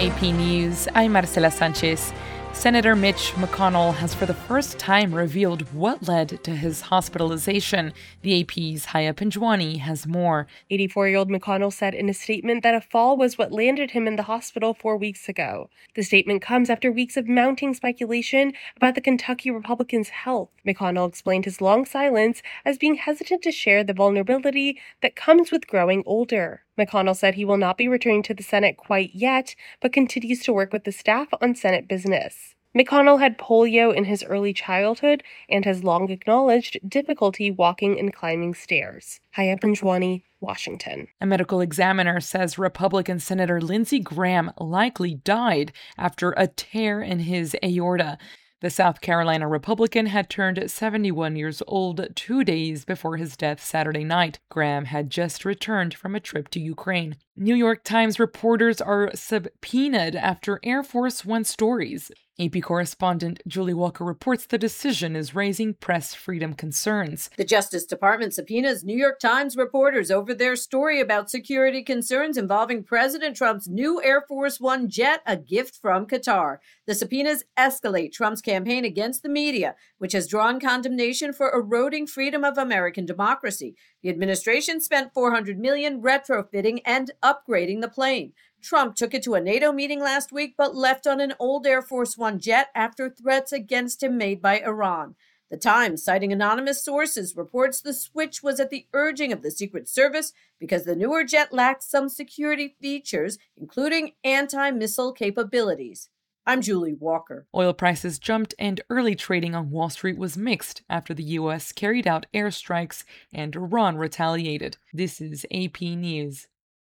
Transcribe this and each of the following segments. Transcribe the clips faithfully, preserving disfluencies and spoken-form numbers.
A P News, I'm Marcela Sanchez. Senator Mitch McConnell has for the first time revealed what led to his hospitalization. The A P's Haya Pinjwani has more. eighty-four-year-old McConnell said in a statement that a fall was what landed him in the hospital four weeks ago. The statement comes after weeks of mounting speculation about the Kentucky Republican's health. McConnell explained his long silence as being hesitant to share the vulnerability that comes with growing older. McConnell said he will not be returning to the Senate quite yet, but continues to work with the staff on Senate business. McConnell had polio in his early childhood and has long acknowledged difficulty walking and climbing stairs. Haya Pinjwani, Washington. A medical examiner says Republican Senator Lindsey Graham likely died after a tear in his aorta. The South Carolina Republican had turned seventy-one years old two days before his death Saturday night. Graham had just returned from a trip to Ukraine. New York Times reporters are subpoenaed after Air Force One stories. A P correspondent Julie Walker reports the decision is raising press freedom concerns. The Justice Department subpoenas New York Times reporters over their story about security concerns involving President Trump's new Air Force One jet, a gift from Qatar. The subpoenas escalate Trump's campaign against the media, which has drawn condemnation for eroding freedom of American democracy. The administration spent four hundred million dollars retrofitting and upgrading the plane. Trump took it to a NATO meeting last week, but left on an old Air Force One jet after threats against him made by Iran. The Times, citing anonymous sources, reports the switch was at the urging of the Secret Service because the newer jet lacks some security features, including anti-missile capabilities. I'm Julie Walker. Oil prices jumped and early trading on Wall Street was mixed after the U S carried out airstrikes and Iran retaliated. This is A P News.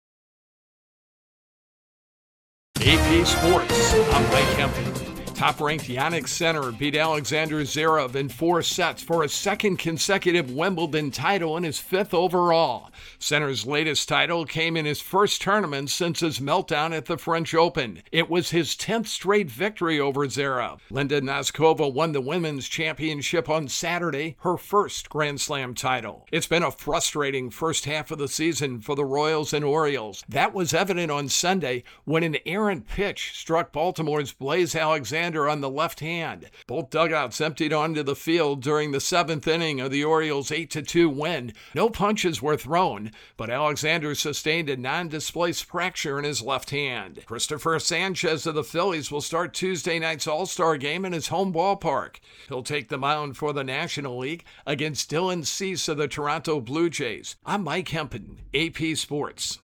A P Sports, I'm Mike Kempton. Top-ranked Jannik Sinner beat Alexander Zverev in four sets for a second consecutive Wimbledon title and his fifth overall. Sinner's latest title came in his first tournament since his meltdown at the French Open. It was his tenth straight victory over Zverev. Linda Noskova won the women's championship on Saturday, her first Grand Slam title. It's been a frustrating first half of the season for the Royals and Orioles. That was evident on Sunday when an errant pitch struck Baltimore's Blaze Alexander on the left hand. Both dugouts emptied onto the field during the seventh inning of the Orioles' eight to two win. No punches were thrown, but Alexander sustained a non-displaced fracture in his left hand. Christopher Sanchez of the Phillies will start Tuesday night's All-Star game in his home ballpark. He'll take the mound for the National League against Dylan Cease of the Toronto Blue Jays. I'm Mike Hempen, A P Sports.